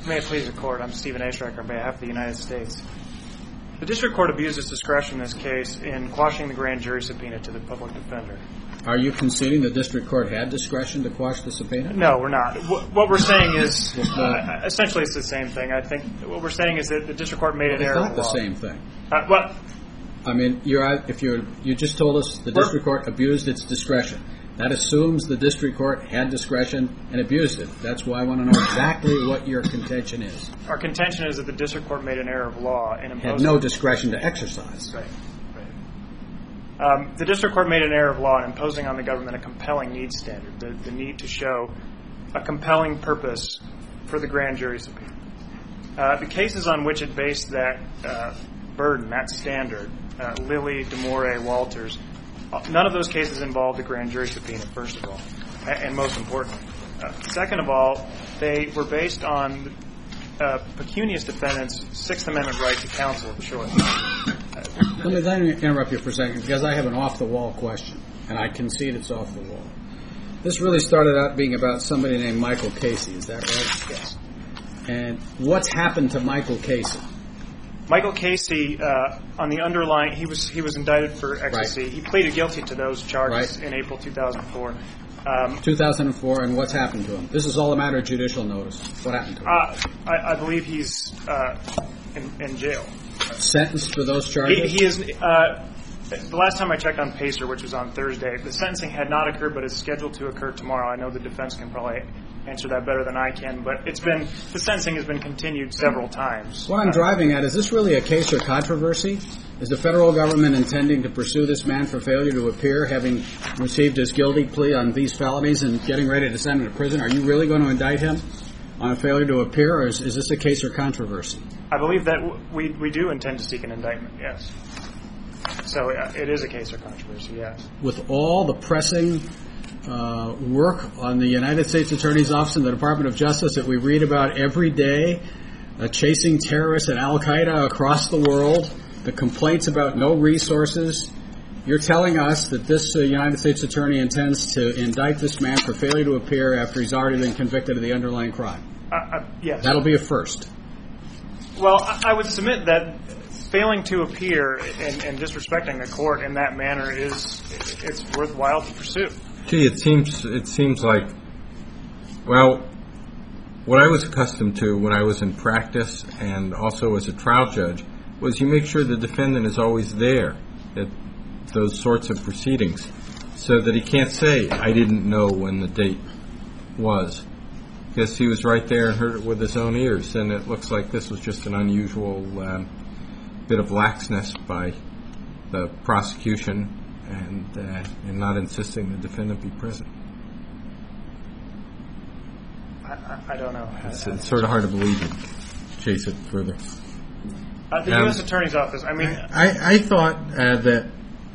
May it please the Court, I'm Stephen A. Schrecker on behalf of the United States. The District Court abused its discretion in this case in quashing the grand jury subpoena to the public defender. Are you conceding the District Court had discretion to quash the subpoena? No, we're not. What we're saying is, essentially it's the same thing. I think what we're saying is that the District Court made an error of law. It's not the same thing. What? I mean, you just told us the District Court abused its discretion. That assumes the District Court had discretion and abused it. That's why I want to know exactly what your contention is. Our contention is that the District Court made an error of law in imposing... Had no discretion to exercise. Right. The District Court made an error of law in imposing on the government a compelling needs standard, the need to show a compelling purpose for the grand jury subpoena. The cases on which it based that burden, that standard, Lilly, DeMore, Walters, none of those cases involved a grand jury subpoena, first of all, and most importantly. Second of all, they were based on pecunious defendants' Sixth Amendment right to counsel of choice. Let me interrupt you for a second, because I have an off-the-wall question, and I concede it's off the wall. This really started out being about somebody named Michael Casey, is that right? Yes. And what's happened to Michael Casey? Michael Casey, on the underlying, he was indicted for ecstasy. Right. He pleaded guilty to those charges in April 2004. 2004, and what's happened to him? This is all a matter of judicial notice. What happened to him? I believe he's in jail. Sentenced for those charges? He is. The last time I checked on Pacer, which was on Thursday, the sentencing had not occurred, but is scheduled to occur tomorrow. I know the defense can probably answer that better than I can, but the sentencing has been continued several times. What I'm driving at, is this really a case or controversy? Is the federal government intending to pursue this man for failure to appear, having received his guilty plea on these felonies and getting ready to send him to prison? Are you really going to indict him on a failure to appear, or is this a case or controversy? I believe that we do intend to seek an indictment, yes. So it is a case or controversy, yes. With all the pressing work on the United States Attorney's Office and the Department of Justice that we read about every day, chasing terrorists and Al-Qaeda across the world, the complaints about no resources, you're telling us that this United States Attorney intends to indict this man for failure to appear after he's already been convicted of the underlying crime? Yes. That'll be a first. Well, I would submit that failing to appear and disrespecting the court in that manner it's worthwhile to pursue. Gee, it seems like, well, what I was accustomed to when I was in practice and also as a trial judge was you make sure the defendant is always there at those sorts of proceedings so that he can't say, I didn't know when the date was. Because he was right there and heard it with his own ears, and it looks like this was just an unusual bit of laxness by the prosecution and not insisting the defendant be present. I don't know. It's sort of hard to believe you chase it further. The U.S. Attorney's Office, I mean... I thought that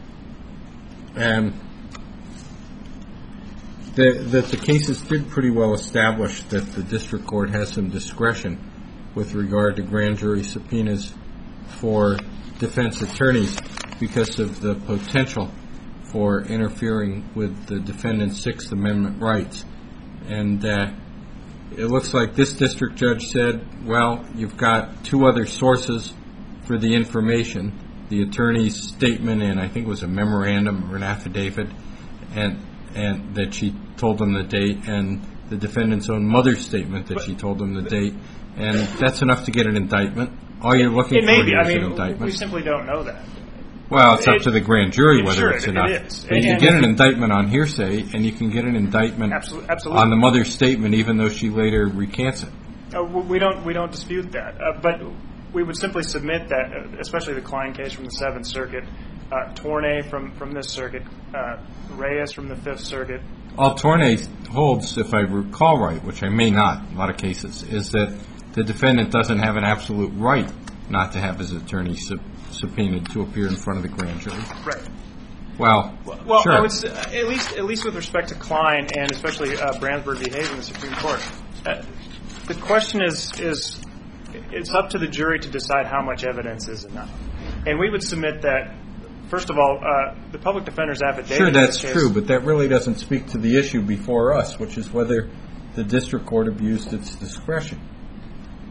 the cases did pretty well establish that the district court has some discretion with regard to grand jury subpoenas for defense attorneys because of the potential for interfering with the defendant's Sixth Amendment rights. And it looks like this district judge said, well, you've got two other sources for the information, the attorney's statement and I think it was a memorandum or an affidavit, and that she told them the date, and the defendant's own mother's statement that she told them the date, and that's enough to get an indictment. All you're looking for is an indictment. We simply don't know that. Well, it's up to the grand jury whether it's enough. It is. But you can get an indictment on hearsay, and you can get an indictment on the mother's statement, even though she later recants it. We don't dispute that, but we would simply submit that, especially the Klein case from the Seventh Circuit, Tornay from this circuit, Reyes from the Fifth Circuit. All Tornay holds, if I recall right, which I may not in a lot of cases, is that the defendant doesn't have an absolute right not to have his attorney subpoenaed to appear in front of the grand jury. Right. Well, sure. I would say, at least with respect to Klein and especially Brandsburg v. Hayes in the Supreme Court, the question is it's up to the jury to decide how much evidence is enough. And we would submit that, first of all, the public defender's affidavit. Sure, that's true, but that really doesn't speak to the issue before us, which is whether the district court abused its discretion.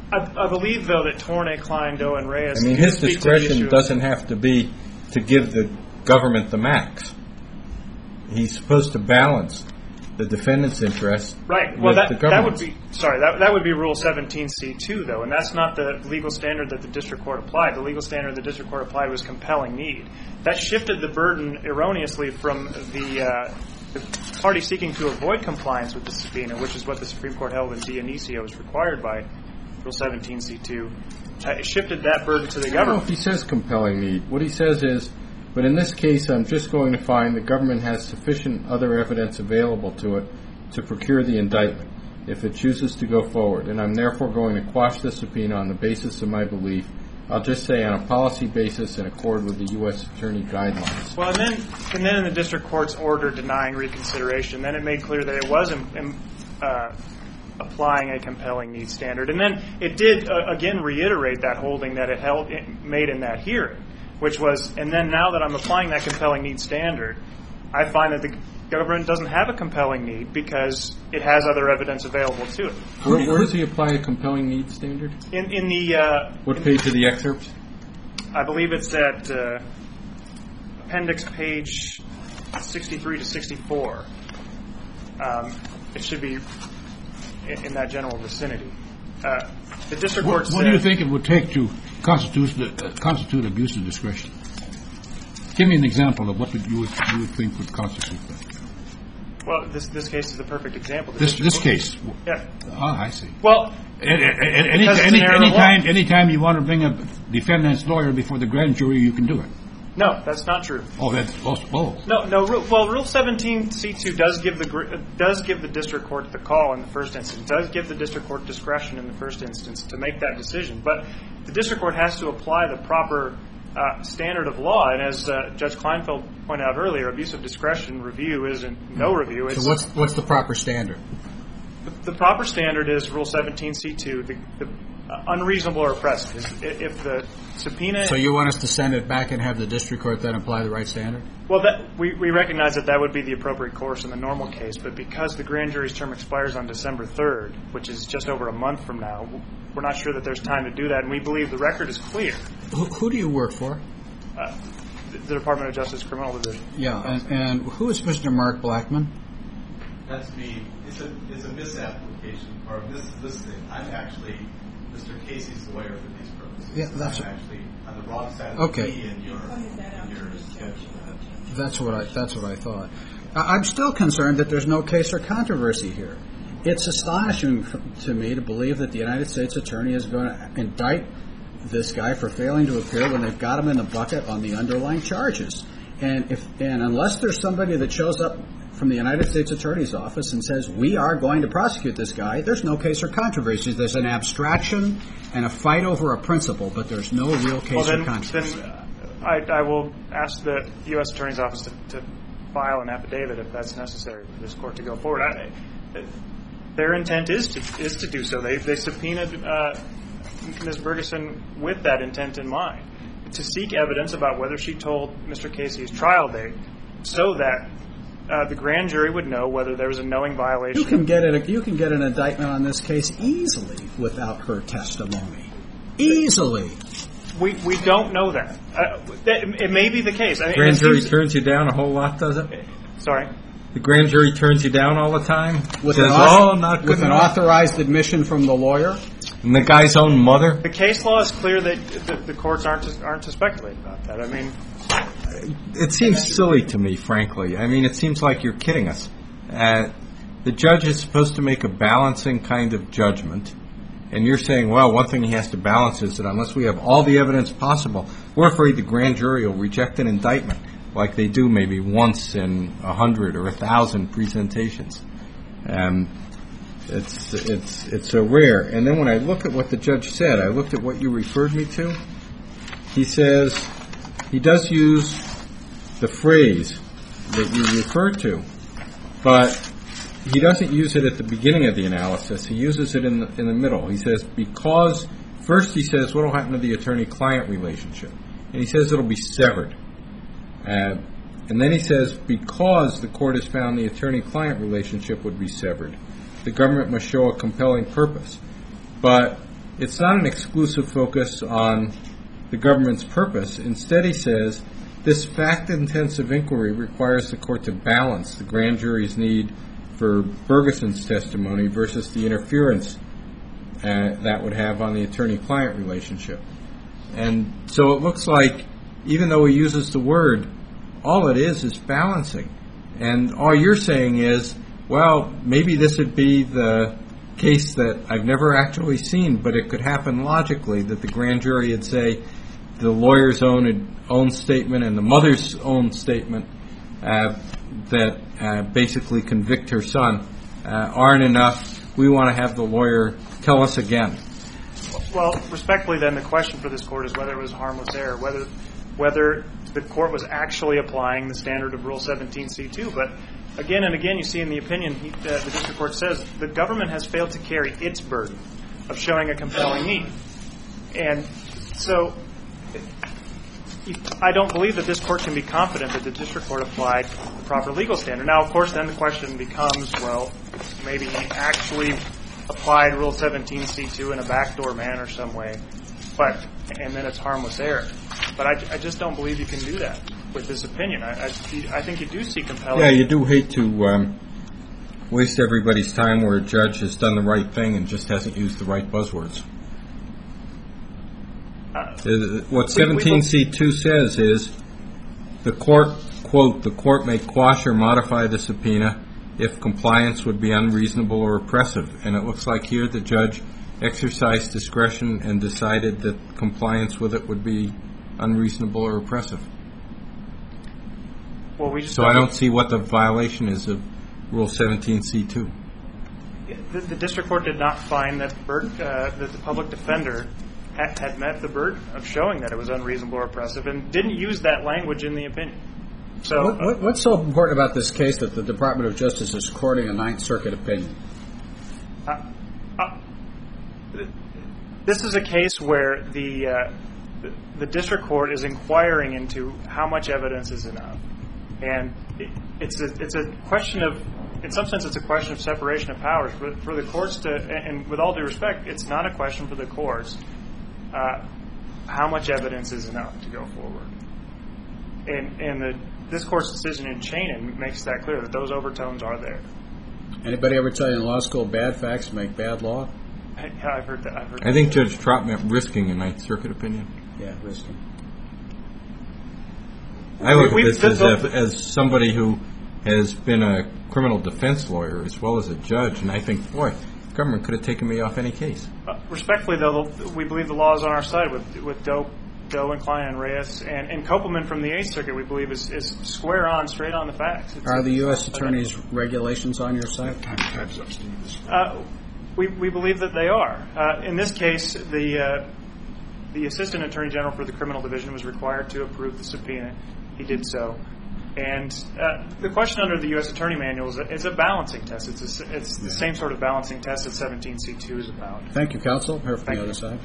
I believe, though, that Tornay, Klein, Doe, and Reyes... I mean, his discretion doesn't have to be to give the government the max. He's supposed to balance the defendant's interest right. Well, with the government's. that would be Rule 17c2, though, and that's not the legal standard that the district court applied. The legal standard the district court applied was compelling need. That shifted the burden erroneously from the party seeking to avoid compliance with the subpoena, which is what the Supreme Court held in Dionisio was required by Rule 17c2. It shifted that burden to the I don't know government. if he says compelling need. What he says is, but in this case, I'm just going to find the government has sufficient other evidence available to it to procure the indictment if it chooses to go forward, and I'm therefore going to quash the subpoena on the basis of my belief. I'll just say on a policy basis in accord with the U.S. Attorney guidelines. Well, and then in the district court's order denying reconsideration, then it made clear that it was applying a compelling need standard. And then it did, again, reiterate that holding that it made in that hearing, which was, and then now that I'm applying that compelling need standard, I find that the government doesn't have a compelling need because it has other evidence available to it. Where does he apply a compelling need standard? In the... What page of the excerpt? I believe it's at appendix page 63 to 64. It should be in that general vicinity. The district court said... What do you think it would take to constitute abuse of discretion? Give me an example of what you would think would constitute that. Well, this case is the perfect example. This case? Yeah. Oh, I see. Well, anytime you want to bring a defendant's lawyer before the grand jury, you can do it. no, that's not true. Oh, that's oh. No. Rule 17c2 does give the district court the call in the first instance. Does give the district court discretion in the first instance to make that decision. But the district court has to apply the proper standard of law. And as Judge Kleinfeld pointed out earlier, abuse of discretion review isn't no review. It's, So what's the proper standard? the proper standard is Rule 17c2. The unreasonable or oppressive. If the subpoena... So you want us to send it back and have the district court then apply the right standard? Well, we recognize that would be the appropriate course in the normal case, but because the grand jury's term expires on December 3rd, which is just over a month from now, we're not sure that there's time to do that, and we believe the record is clear. Who do you work for? The Department of Justice Criminal Division. Yeah, and who is Mr. Mark Blackman? That's me. It's a misapplication, or this thing. I'm actually Mr. Casey's lawyer for these purposes. Yeah, that's I'm actually on the wrong side of okay. the key in your schedule. That's what I thought. I'm still concerned that there's no case or controversy here. It's astonishing to me to believe that the United States Attorney is going to indict this guy for failing to appear when they've got him in the bucket on the underlying charges. And unless there's somebody that shows up from the United States Attorney's Office and says, we are going to prosecute this guy, there's no case or controversy. There's an abstraction and a fight over a principle, but there's no real case or controversy. Then I will ask the U.S. Attorney's Office to file an affidavit if that's necessary for this court to go forward. Their intent is to do so. They subpoenaed Ms. Bergeson with that intent in mind, to seek evidence about whether she told Mr. Casey's trial date so that the grand jury would know whether there was a knowing violation. You can get an indictment on this case easily without her testimony. Easily. We don't know that. It may be the case. The grand jury turns you down a whole lot, does it? Sorry? The grand jury turns you down all the time? With Says, not good with an enough. authorized admission from the lawyer? And the guy's own mother? The case law is clear that the courts aren't to speculate about that. I mean, it seems silly to me, frankly. I mean, it seems like you're kidding us. The judge is supposed to make a balancing kind of judgment, and you're saying, well, one thing he has to balance is that unless we have all the evidence possible, we're afraid the grand jury will reject an indictment like they do maybe once in 100 or 1,000 presentations. It's so rare. And then when I look at what the judge said, I looked at what you referred me to. He says he does use the phrase that you referred to, but he doesn't use it at the beginning of the analysis. He uses it in the middle. He says because first he says what will happen to the attorney-client relationship, and he says it'll be severed. And then he says because the court has found the attorney-client relationship would be severed, the government must show a compelling purpose. But it's not an exclusive focus on the government's purpose. Instead, he says, this fact-intensive inquiry requires the court to balance the grand jury's need for Bergeson's testimony versus the interference that would have on the attorney-client relationship. And so it looks like, even though he uses the word, all it is balancing. And all you're saying is, well, maybe this would be the case that I've never actually seen, but it could happen logically, that the grand jury would say the lawyer's own statement and the mother's own statement that basically convict her son aren't enough. We want to have the lawyer tell us again. Well, respectfully, then, the question for this court is whether it was harmless error, whether the court was actually applying the standard of Rule 17c2. But again and again, you see in the opinion, the district court says the government has failed to carry its burden of showing a compelling need. And so I don't believe that this court can be confident that the district court applied the proper legal standard. Now, of course, then the question becomes, well, maybe he actually applied Rule 17c2 in a backdoor manner some way, and then it's harmless error. But I just don't believe you can do that with this opinion. I think you do see compelling. Yeah, you do hate to waste everybody's time where a judge has done the right thing and just hasn't used the right buzzwords. What 17c2 says is the court, quote, the court may quash or modify the subpoena if compliance would be unreasonable or oppressive. And it looks like here the judge exercised discretion and decided that compliance with it would be unreasonable or oppressive. Well, so I don't see what the violation is of Rule 17c2. The district court did not find that the public defender had met the burden of showing that it was unreasonable or oppressive and didn't use that language in the opinion. So, what's so important about this case that the Department of Justice is courting a Ninth Circuit opinion? This is a case where the district court is inquiring into how much evidence is enough, and it's a question of, in some sense, it's a question of separation of powers for the courts to. And with all due respect, it's not a question for the courts. How much evidence is enough to go forward? And this court's decision in Chanin makes that clear, that those overtones are there. Anybody ever tell you in law school bad facts make bad law? Yeah, I've heard that. I think Judge Trott meant risking a Ninth Circuit opinion. Yeah, risking. I look at this as somebody who has been a criminal defense lawyer as well as a judge, and I think, boy, the government could have taken me off any case. Respectfully, though, we believe the law is on our side with Doe and Klein and Reyes, and Kopelman from the Eighth Circuit, we believe, is square on, straight on the facts. Are the U.S. Attorney's regulations on your side? We believe that they are. In this case, the Assistant Attorney General for the Criminal Division was required to approve the subpoena. He did so. And the question under the U.S. Attorney Manual is a balancing test. It's the same sort of balancing test that 17c2 is about. Thank you, counsel. Here from the other side.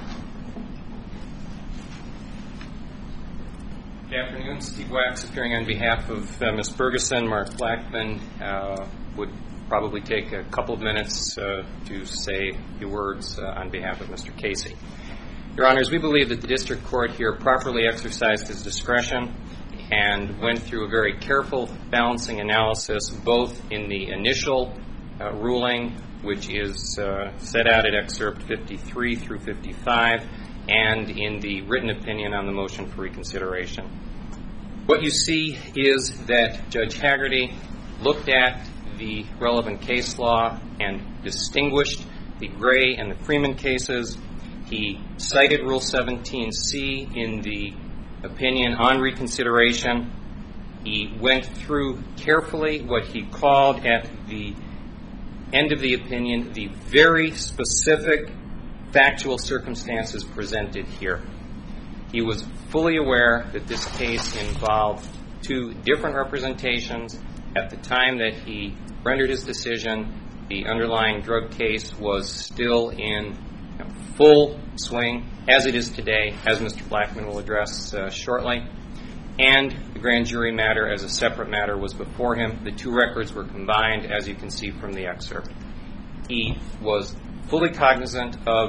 Good afternoon. Steve Wax appearing on behalf of Ms. Bergeson. Mark Blackman would probably take a couple of minutes to say a few words on behalf of Mr. Casey. Your Honors, we believe that the district court here properly exercised its discretion and went through a very careful balancing analysis, both in the initial ruling, which is set out at excerpt 53 through 55, and in the written opinion on the motion for reconsideration. What you see is that Judge Hagerty looked at the relevant case law and distinguished the Gray and the Freeman cases. He cited Rule 17c in the opinion on reconsideration. He went through carefully what he called at the end of the opinion the very specific factual circumstances presented here. He was fully aware that this case involved two different representations. At the time that he rendered his decision, the underlying drug case was still in full swing, as it is today, as Mr. Blackman will address shortly. And the grand jury matter as a separate matter was before him. The two records were combined, as you can see from the excerpt. He was fully cognizant of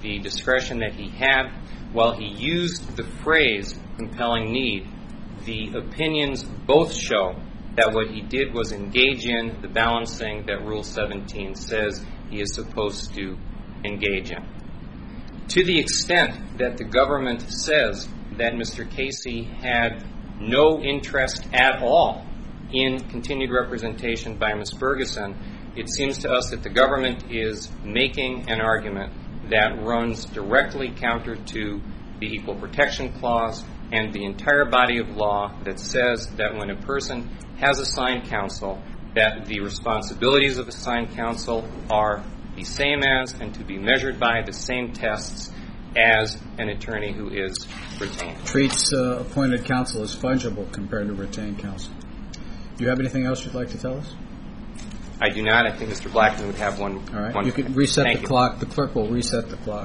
the discretion that he had, while he used the phrase compelling need, the opinions both show that what he did was engage in the balancing that Rule 17 says he is supposed to engage in. To the extent that the government says that Mr. Casey had no interest at all in continued representation by Ms. Ferguson, it seems to us that the government is making an argument that runs directly counter to the Equal Protection Clause and the entire body of law that says that when a person has assigned counsel, that the responsibilities of assigned counsel are the same as and to be measured by the same tests as an attorney who is retained. Treats appointed counsel as fungible compared to retained counsel. Do you have anything else you'd like to tell us? I do not. I think Mr. Blackman would have one. All right. You can reset the clock. The clerk will reset the clock.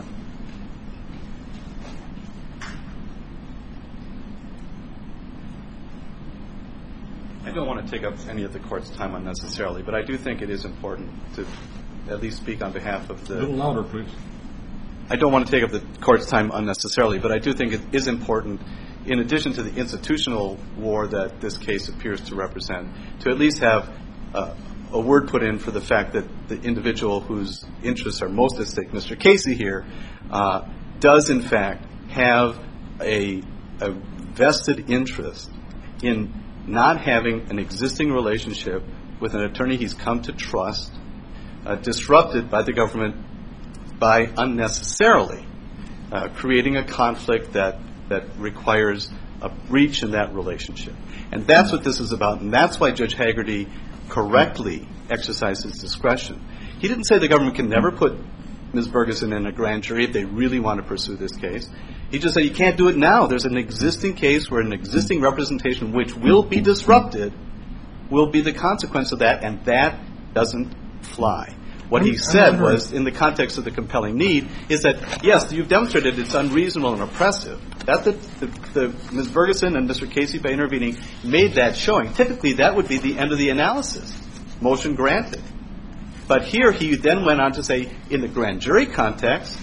I don't want to take up any of the Court's time unnecessarily, but I do think it is important to at least speak on behalf of the... A little louder, please. I don't want to take up the Court's time unnecessarily, but I do think it is important, in addition to the institutional war that this case appears to represent, to at least have a word put in for the fact that the individual whose interests are most at stake, Mr. Casey here, does in fact have a vested interest in not having an existing relationship with an attorney he's come to trust, disrupted by the government by unnecessarily creating a conflict that requires a breach in that relationship. And that's what this is about, and that's why Judge Hagerty correctly exercised his discretion. He didn't say the government can never put Ms. Ferguson in a grand jury if they really want to pursue this case. He just said you can't do it now. There's an existing case where an existing representation which will be disrupted will be the consequence of that, and that doesn't fly. What he said was, in the context of the compelling need, is that, yes, you've demonstrated it's unreasonable and oppressive. That the Ms. Ferguson and Mr. Casey, by intervening, made that showing. Typically, that would be the end of the analysis. Motion granted. But here he then went on to say, in the grand jury context,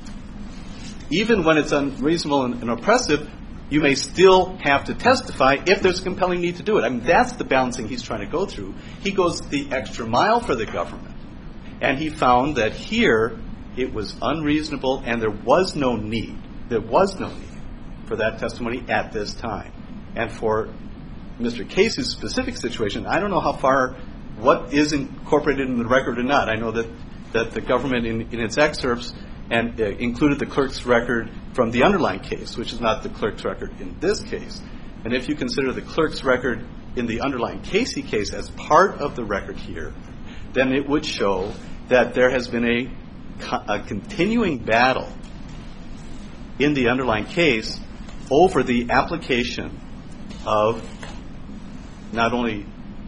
even when it's unreasonable and oppressive, you may still have to testify if there's a compelling need to do it. I mean, that's the balancing he's trying to go through. He goes the extra mile for the government. And he found that here it was unreasonable and there was no need. There was no need for that testimony at this time. And for Mr. Casey's specific situation, I don't know how far, what is incorporated in the record or not. I know that the government in its excerpts and included the clerk's record from the underlying case, which is not the clerk's record in this case. And if you consider the clerk's record in the underlying Casey case as part of the record here, then it would show that there has been a continuing battle in the underlying case over the application of not only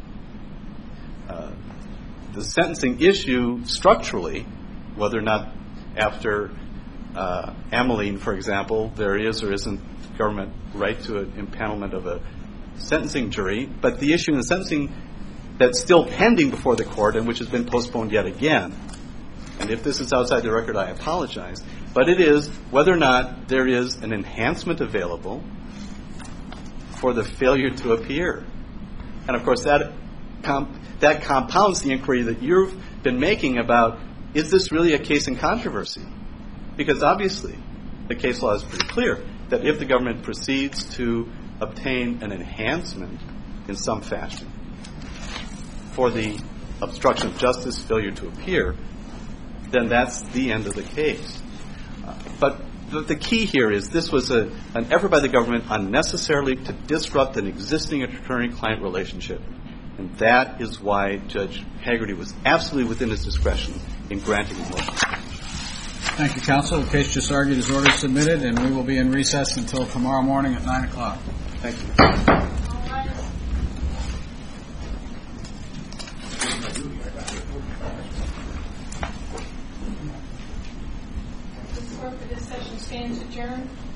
the sentencing issue structurally, whether or not after Ameline, for example, there is or isn't government right to an impanelment of a sentencing jury, but the issue in the sentencing that's still pending before the court and which has been postponed yet again. And if this is outside the record, I apologize. But it is whether or not there is an enhancement available for the failure to appear. And, of course, that compounds the inquiry that you've been making about, is this really a case in controversy? Because, obviously, the case law is pretty clear that if the government proceeds to obtain an enhancement in some fashion for the obstruction of justice, failure to appear, then that's the end of the case. But the key here is this was an effort by the government unnecessarily to disrupt an existing attorney-client relationship. And that is why Judge Hagerty was absolutely within his discretion in granting the motion. Thank you, counsel. The case just argued is order submitted, and we will be in recess until tomorrow morning at 9 o'clock. Thank you. This court for this session stands adjourned.